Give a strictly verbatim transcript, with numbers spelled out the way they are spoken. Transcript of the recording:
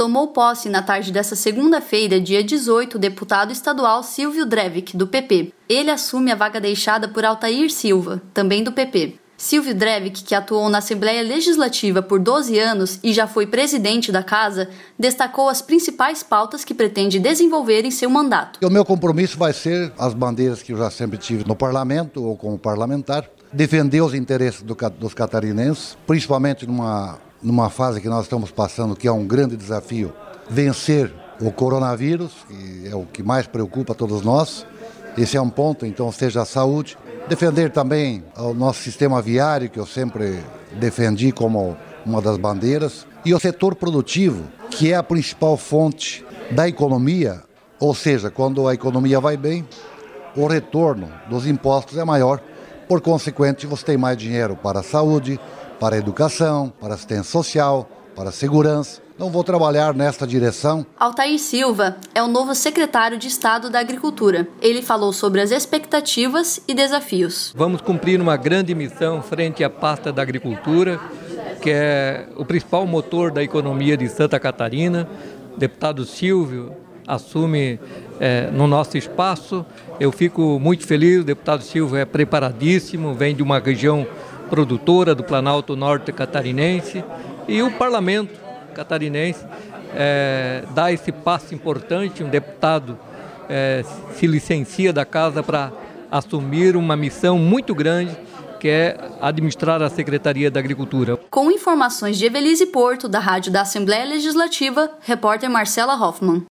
Tomou posse na tarde desta segunda-feira, dia dezoito, o deputado estadual Silvio Drevik, do P P. Ele assume a vaga deixada por Altair Silva, também do P P. Silvio Drevik, que atuou na Assembleia Legislativa por doze anos e já foi presidente da casa, destacou as principais pautas que pretende desenvolver em seu mandato. O meu compromisso vai ser as bandeiras que eu já sempre tive no parlamento ou como parlamentar, defender os interesses do, dos catarinenses, principalmente numa, numa fase que nós estamos passando, que é um grande desafio, vencer o coronavírus, que é o que mais preocupa a todos nós. Esse é um ponto, então seja a saúde. Defender também o nosso sistema viário, que eu sempre defendi como uma das bandeiras, e o setor produtivo, que é a principal fonte da economia, ou seja, quando a economia vai bem, o retorno dos impostos é maior, por consequente você tem mais dinheiro para a saúde, para a educação, para a assistência social, para a segurança. Então vou trabalhar nesta direção. Altair Silva é o novo secretário de Estado da Agricultura. Ele falou sobre as expectativas e desafios. Vamos cumprir uma grande missão frente à pasta da agricultura, que é o principal motor da economia de Santa Catarina. O deputado Silvio assume é, no nosso espaço. Eu fico muito feliz, o deputado Silvio é preparadíssimo, vem de uma região produtora do Planalto Norte catarinense, e o parlamento catarinense é, dá esse passo importante. Um deputado é, se licencia da casa para assumir uma missão muito grande, que é administrar a Secretaria da Agricultura. Com informações de Evelise Porto, da Rádio da Assembleia Legislativa, repórter Marcela Hoffman.